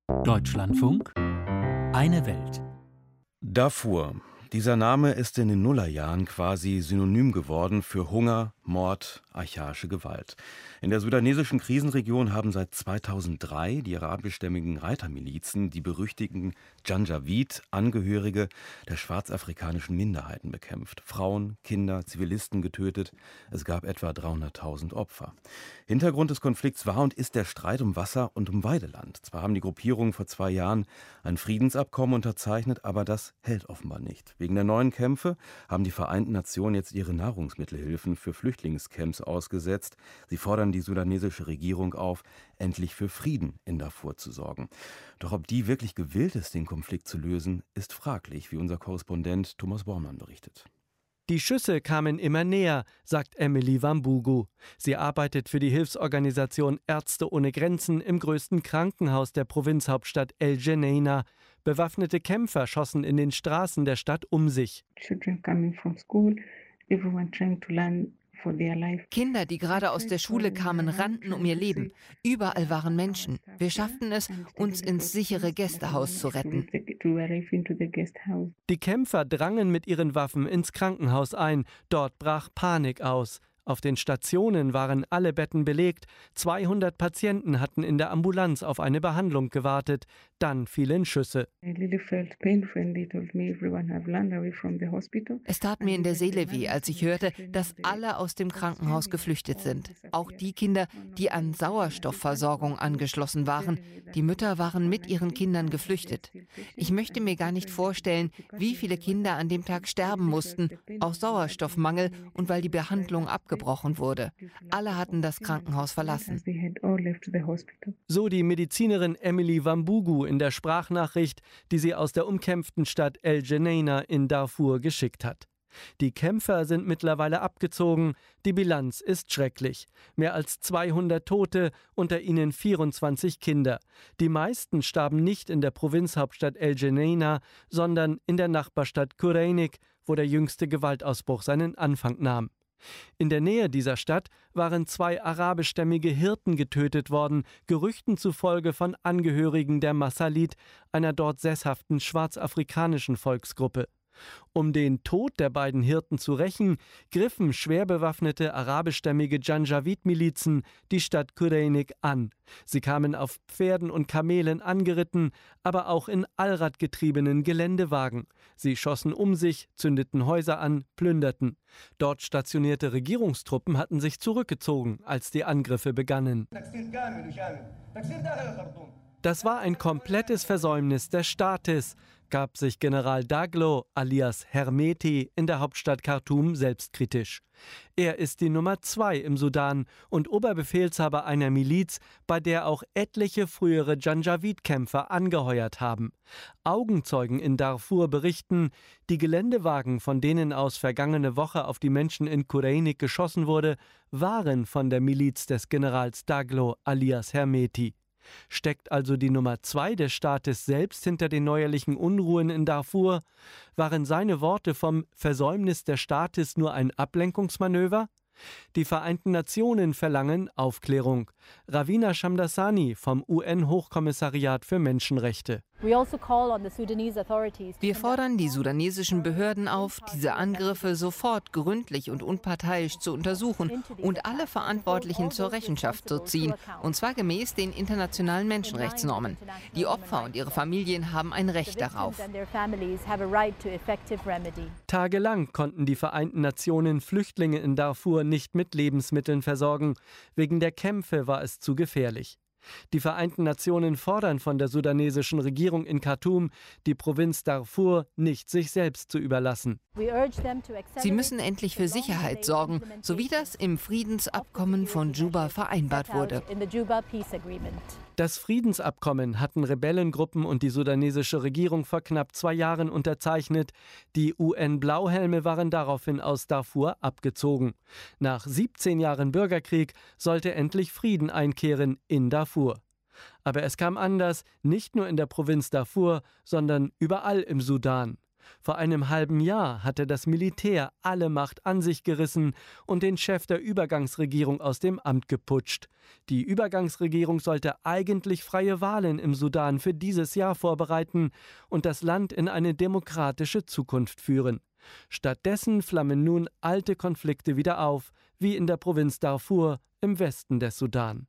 Deutschlandfunk, eine Welt. Darfur. Dieser Name ist in den Nullerjahren quasi synonym geworden für Hunger, Mord, archaische Gewalt. In der sudanesischen Krisenregion haben seit 2003 die arabischstämmigen Reitermilizen die berüchtigten Dschandschawid, Angehörige der schwarzafrikanischen Minderheiten, bekämpft. Frauen, Kinder, Zivilisten getötet. Es gab etwa 300.000 Opfer. Hintergrund des Konflikts war und ist der Streit um Wasser und um Weideland. Zwar haben die Gruppierungen vor 2 Jahren ein Friedensabkommen unterzeichnet, aber das hält offenbar nicht. Wegen der neuen Kämpfe haben die Vereinten Nationen jetzt ihre Nahrungsmittelhilfen für Flüchtlingscamps ausgesetzt. Sie fordern die sudanesische Regierung auf, endlich für Frieden in Darfur zu sorgen. Doch ob die wirklich gewillt ist, den Konflikt zu lösen, ist fraglich, wie unser Korrespondent Thomas Bormann berichtet. Die Schüsse kamen immer näher, sagt Emily Wambugu. Sie arbeitet für die Hilfsorganisation Ärzte ohne Grenzen im größten Krankenhaus der Provinzhauptstadt El Geneina. Bewaffnete Kämpfer schossen in den Straßen der Stadt um sich. Kinder, die gerade aus der Schule kamen, rannten um ihr Leben. Überall waren Menschen. Wir schafften es, uns ins sichere Gästehaus zu retten. Die Kämpfer drangen mit ihren Waffen ins Krankenhaus ein. Dort brach Panik aus. Auf den Stationen waren alle Betten belegt. 200 Patienten hatten in der Ambulanz auf eine Behandlung gewartet. Dann fielen Schüsse. Es tat mir in der Seele weh, als ich hörte, dass alle aus dem Krankenhaus geflüchtet sind. Auch die Kinder, die an Sauerstoffversorgung angeschlossen waren. Die Mütter waren mit ihren Kindern geflüchtet. Ich möchte mir gar nicht vorstellen, wie viele Kinder an dem Tag sterben mussten, aus Sauerstoffmangel und weil die Behandlung abgebrochen wurde. Alle hatten das Krankenhaus verlassen. So die Medizinerin Emily Wambugu in der Sprachnachricht, die sie aus der umkämpften Stadt El Geneina in Darfur geschickt hat. Die Kämpfer sind mittlerweile abgezogen. Die Bilanz ist schrecklich. Mehr als 200 Tote, unter ihnen 24 Kinder. Die meisten starben nicht in der Provinzhauptstadt El Geneina, sondern in der Nachbarstadt Kureinik, wo der jüngste Gewaltausbruch seinen Anfang nahm. In der Nähe dieser Stadt waren 2 arabischstämmige Hirten getötet worden, Gerüchten zufolge von Angehörigen der Masalit, einer dort sesshaften schwarzafrikanischen Volksgruppe. Um den Tod der beiden Hirten zu rächen, griffen schwer bewaffnete arabischstämmige Dschandschawid-Milizen die Stadt Kureinik an. Sie kamen auf Pferden und Kamelen angeritten, aber auch in allradgetriebenen Geländewagen. Sie schossen um sich, zündeten Häuser an, plünderten. Dort stationierte Regierungstruppen hatten sich zurückgezogen, als die Angriffe begannen. Das war ein komplettes Versäumnis des Staates, gab sich General Daglo alias Hermeti in der Hauptstadt Khartoum selbstkritisch. Er ist die Nummer 2 im Sudan und Oberbefehlshaber einer Miliz, bei der auch etliche frühere Dschandschawid-Kämpfer angeheuert haben. Augenzeugen in Darfur berichten, die Geländewagen, von denen aus vergangene Woche auf die Menschen in Kureinik geschossen wurde, waren von der Miliz des Generals Daglo alias Hermeti. Steckt also die Nummer 2 des Staates selbst hinter den neuerlichen Unruhen in Darfur? Waren seine Worte vom Versäumnis des Staates nur ein Ablenkungsmanöver? Die Vereinten Nationen verlangen Aufklärung. Ravina Shamdasani vom UN-Hochkommissariat für Menschenrechte. Wir fordern die sudanesischen Behörden auf, diese Angriffe sofort gründlich und unparteiisch zu untersuchen und alle Verantwortlichen zur Rechenschaft zu ziehen, und zwar gemäß den internationalen Menschenrechtsnormen. Die Opfer und ihre Familien haben ein Recht darauf. Tagelang konnten die Vereinten Nationen Flüchtlinge in Darfur nicht mit Lebensmitteln versorgen. Wegen der Kämpfe war es zu gefährlich. Die Vereinten Nationen fordern von der sudanesischen Regierung in Khartoum, die Provinz Darfur nicht sich selbst zu überlassen. Sie müssen endlich für Sicherheit sorgen, so wie das im Friedensabkommen von Juba vereinbart wurde. Das Friedensabkommen hatten Rebellengruppen und die sudanesische Regierung vor knapp 2 Jahren unterzeichnet. Die UN-Blauhelme waren daraufhin aus Darfur abgezogen. Nach 17 Jahren Bürgerkrieg sollte endlich Frieden einkehren in Darfur. Aber es kam anders, nicht nur in der Provinz Darfur, sondern überall im Sudan. Vor einem halben Jahr hatte das Militär alle Macht an sich gerissen und den Chef der Übergangsregierung aus dem Amt geputscht. Die Übergangsregierung sollte eigentlich freie Wahlen im Sudan für dieses Jahr vorbereiten und das Land in eine demokratische Zukunft führen. Stattdessen flammen nun alte Konflikte wieder auf, wie in der Provinz Darfur im Westen des Sudan.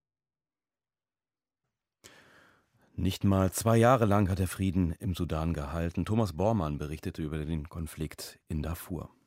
Nicht mal 2 Jahre lang hat der Frieden im Sudan gehalten. Thomas Bormann berichtete über den Konflikt in Darfur.